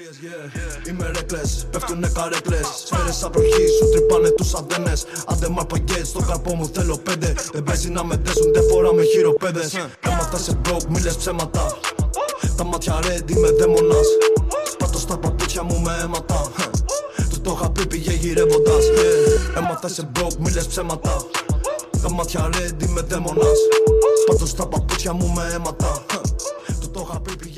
ιστορίες, είμαι reckless, πέφτουνε καρέκλες. Σφαίρες σαν προχή, σου τρυπάνε τους αντένες. Άντε μ' αρπαγγές, στο καρπό μου θέλω 5. Δεν παίζει να με δέσουν, δεν φοράμε χειροπέδες. Έμαθα σε broke, μη λες ψέματα. Τα μάτια red, είμαι δαίμονας. Σπάτω στα παπούτσια μου με αίματα. Του το είχα πει, πήγε γυρεύοντας. Έμαθα σε broke, μη λες ψέματα. Τα μάτια red, είμαι δαίμονας. Σπάτω στα παπούτσια μου με αίματα. Του το είχα πει, πήγε